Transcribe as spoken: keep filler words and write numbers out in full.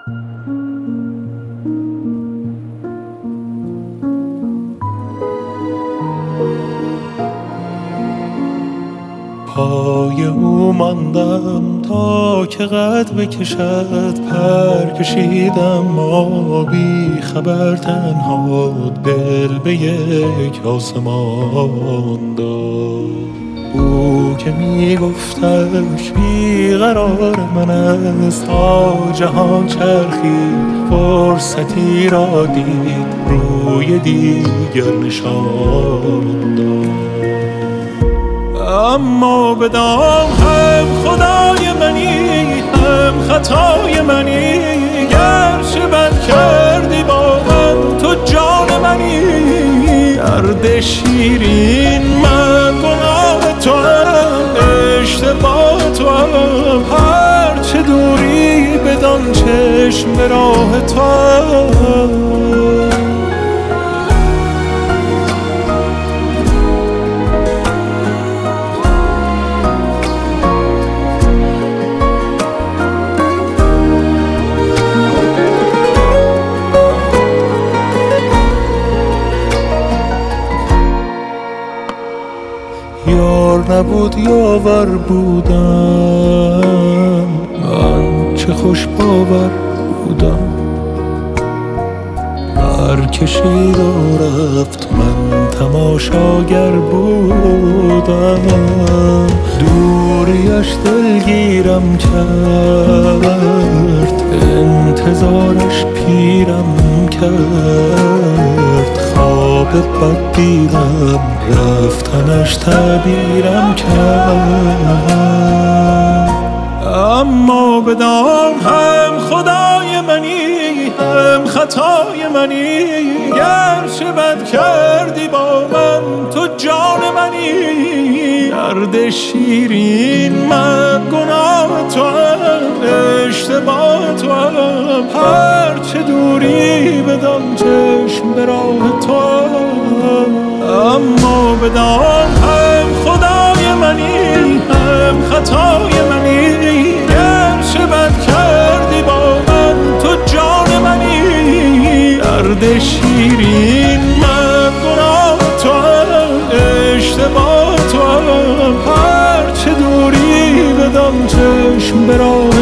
پای او ماندم تا که قد بکشد، پر کشیدم ما بی خبر تنها، دل به یک آسمان داد. او که می گفتش بیقرار من است، تا جهان چرخید فرصتی را دید، روی دیگر نشان داد. اما بدان هم خدای منی هم خطای منی، گرچه بد کردی با من تو جان منی. درد شیرین من گناه تو هم، اشتباه تو هم، هرچه دوری بدان چشم به راه تو هم. یار نبود یاور بودم، من چه خوش باور بودم. هر کشید و رفت من تماشاگر بودم، دوریش دلگیرم کرد، انتظارش پیرم کرد. خواب بد دیدم رفتنش تعبیرم کرد. اما بدان هم خدای منی هم خطای منی، گرچه بد کردی با من تو جان منی. درد شیرین من گناه تو هم، اشتباه تو هم، هرچه دوری بدان چشم به راه تو هم. اما بدان هم خدای منی هم خطای منی، گرچه بد کردی با من تو جان منی. درد شیرین من گناه تو هم، اشتباه تو هم، هرچه دوری بدان چشم به راه